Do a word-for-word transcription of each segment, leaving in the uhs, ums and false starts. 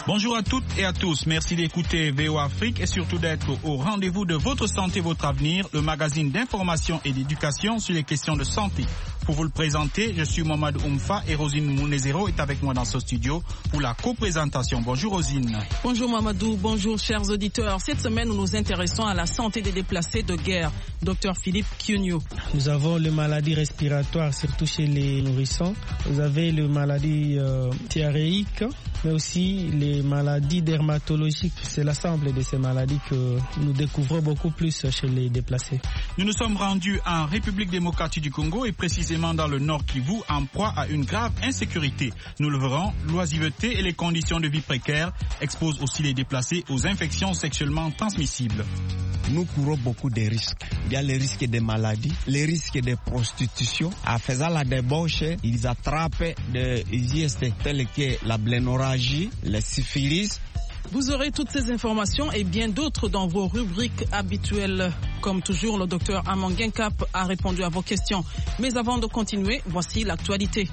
Bonjour à toutes et à tous. Merci d'écouter V O Afrique et surtout d'être au rendez-vous de votre santé, votre avenir, le magazine d'information et d'éducation sur les questions de santé. Pour vous le présenter, je suis Mohamed Oumfa et Rosine Mounezero est avec moi dans ce studio pour la co-présentation. Bonjour Rosine. Bonjour Mamadou, bonjour chers auditeurs. Cette semaine, nous nous intéressons à la santé des déplacés de guerre. Docteur Philippe Kyunyo. Nous avons les maladies respiratoires, surtout chez les nourrissons. Vous avez les maladies euh, diarrhéiques, mais aussi les maladies dermatologiques. C'est l'ensemble de ces maladies que nous découvrons beaucoup plus chez les déplacés. Nous nous sommes rendus en République démocratique du Congo et précisément dans le Nord Kivu en proie à une grave insécurité. Nous le verrons, l'oisiveté et les conditions de vie précaires exposent aussi les déplacés aux infections sexuellement transmissibles. Nous courons beaucoup de risques. Il y a les risques des maladies, les risques de prostitution. En faisant la débauche, ils attrapent des I S T tels que la blénorragie, la syphilis. Vous aurez toutes ces informations et bien d'autres dans vos rubriques habituelles. Comme toujours, le docteur Amon Genkap a répondu à vos questions. Mais avant de continuer, voici l'actualité.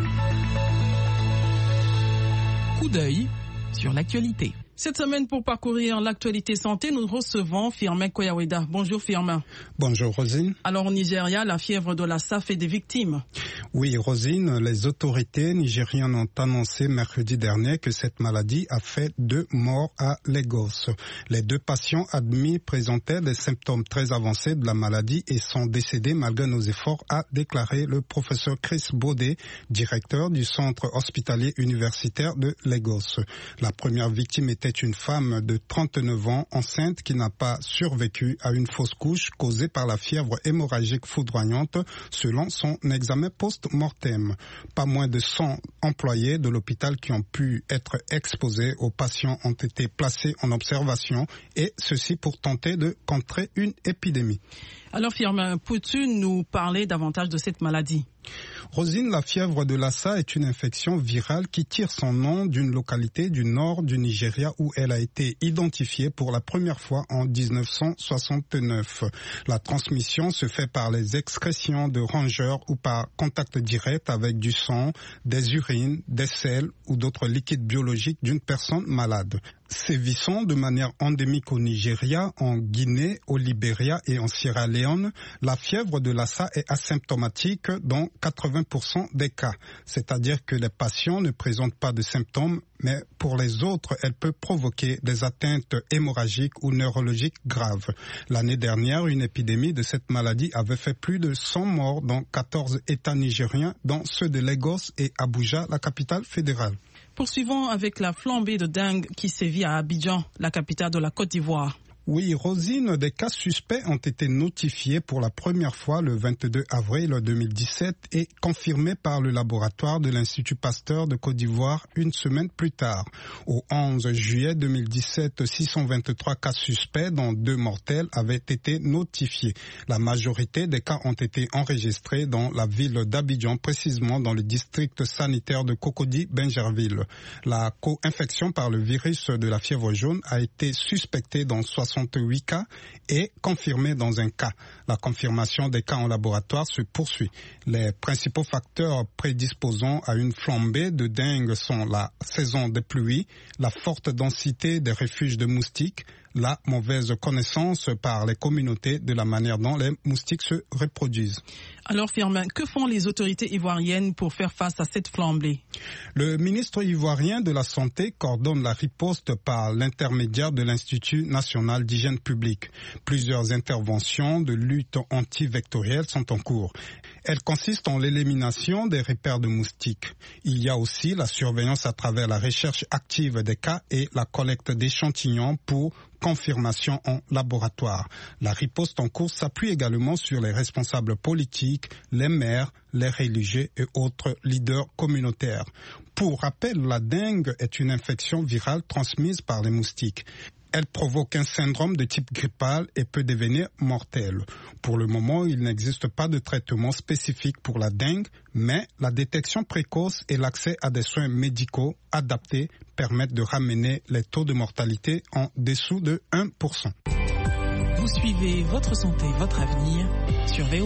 Coup d'œil sur l'actualité. Cette semaine, pour parcourir l'actualité santé, nous recevons Firmin Koyaweda. Bonjour Firmin. Bonjour Rosine. Alors au Nigeria, la fièvre de Lassa fait des victimes. Oui Rosine, les autorités nigériennes ont annoncé mercredi dernier que cette maladie a fait deux morts à Lagos. Les deux patients admis présentaient des symptômes très avancés de la maladie et sont décédés malgré nos efforts, a déclaré le professeur Chris Baudet, directeur du centre hospitalier universitaire de Lagos. La première victime était une femme de trente-neuf ans enceinte qui n'a pas survécu à une fausse couche causée par la fièvre hémorragique foudroyante selon son examen post-mortem. Pas moins de cent employés de l'hôpital qui ont pu être exposés aux patients ont été placés en observation et ceci pour tenter de contrer une épidémie. Alors Firmin, peux-tu nous parler davantage de cette maladie ? Rosine, la fièvre de Lassa est une infection virale qui tire son nom d'une localité du nord du Nigeria où elle a été identifiée pour la première fois en dix-neuf cent soixante-neuf. La transmission se fait par les excrétions de rongeurs ou par contact direct avec du sang, des urines, des selles ou d'autres liquides biologiques d'une personne malade. Sévissant de manière endémique au Nigeria, en Guinée, au Libéria et en Sierra Leone, la fièvre de Lassa est asymptomatique dans quatre-vingts pour cent des cas. C'est-à-dire que les patients ne présentent pas de symptômes, mais pour les autres, elle peut provoquer des atteintes hémorragiques ou neurologiques graves. L'année dernière, une épidémie de cette maladie avait fait plus de cent morts dans quatorze États nigériens, dont ceux de Lagos et Abuja, la capitale fédérale. Poursuivons avec la flambée de dengue qui sévit à Abidjan, la capitale de la Côte d'Ivoire. Oui, Rosine, des cas suspects ont été notifiés pour la première fois le vingt-deux avril deux mille dix-sept et confirmés par le laboratoire de l'Institut Pasteur de Côte d'Ivoire une semaine plus tard. Au onze juillet deux mille dix-sept, six cent vingt-trois cas suspects, dont deux mortels, avaient été notifiés. La majorité des cas ont été enregistrés dans la ville d'Abidjan, précisément dans le district sanitaire de Cocody-Benjerville. La co-infection par le virus de la fièvre jaune a été suspectée dans soixante-huit cas et confirmée dans un cas. La confirmation des cas en laboratoire se poursuit. Les principaux facteurs prédisposant à une flambée de dengue sont la saison des pluies, la forte densité des refuges de moustiques, la mauvaise connaissance par les communautés de la manière dont les moustiques se reproduisent. Alors Firmin, que font les autorités ivoiriennes pour faire face à cette flambée ? Le ministre ivoirien de la Santé coordonne la riposte par l'intermédiaire de l'Institut national d'hygiène publique. Plusieurs interventions de lutte antivectorielle sont en cours. Elles consistent en l'élimination des repères de moustiques. Il y a aussi la surveillance à travers la recherche active des cas et la collecte d'échantillons pour confirmation en laboratoire. La riposte en cours s'appuie également sur les responsables politiques, les maires, les religieux et autres leaders communautaires. Pour rappel, la dengue est une infection virale transmise par les moustiques. Elle provoque un syndrome de type grippal et peut devenir mortelle. Pour le moment, il n'existe pas de traitement spécifique pour la dengue, mais la détection précoce et l'accès à des soins médicaux adaptés permettent de ramener les taux de mortalité en dessous de un pour cent. Vous suivez Votre Santé, Votre Avenir sur V O.